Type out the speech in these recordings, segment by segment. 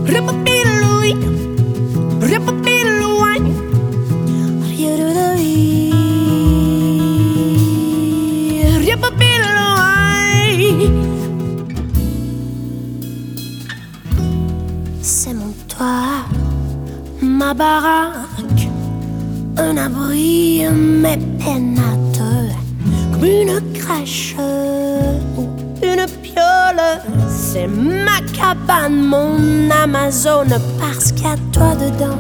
C'est mon toit, ma baraque, un abri, mes pénates, comme une crèche ou une piole. C'est ma cabane, mon Amazone, parce qu'il y a toi dedans.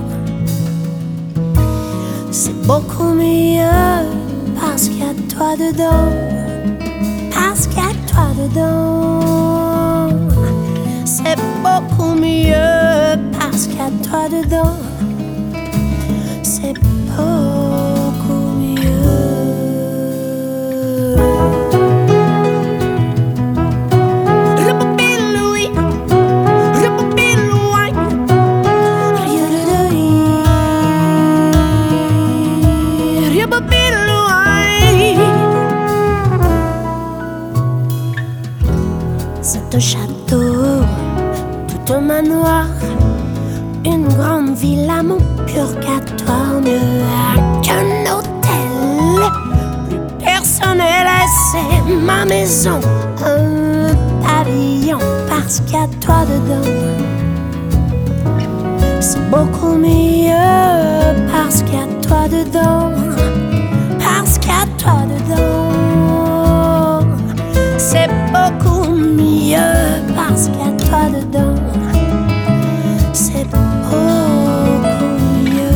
C'est beaucoup mieux, parce qu'il y a toi dedans. Parce qu'il y a toi dedans. C'est beaucoup mieux, parce qu'il y a toi dedans. C'est beaucoup mieux. C'est un château, tout un manoir, une grande villa, mon purgatoire, mieux qu'un hôtel. Plus personnel, c'est ma maison, un pavillon, parce qu'il y a toi dedans. C'est beaucoup mieux, parce qu'il y a toi dedans. Parce qu'il y a toi dedans. C'est beaucoup mieux, parce qu'il y a toi dedans. C'est beaucoup mieux.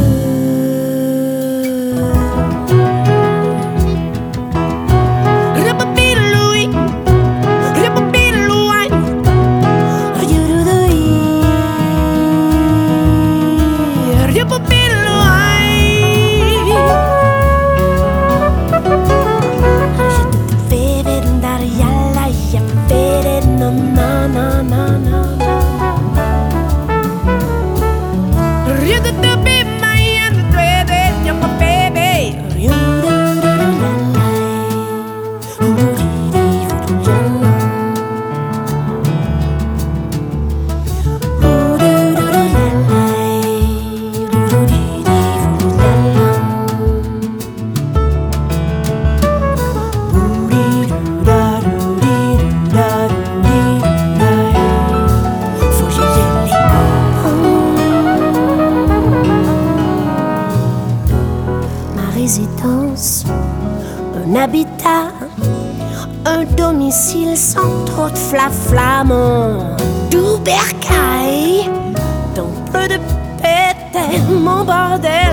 Un habitat, un domicile sans trop de flaflamons, doux bercail, donc peu de pété, mon bordel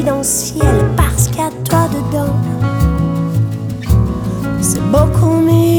résidentiel, parce qu'il y a toi dedans. C'est beaucoup mieux.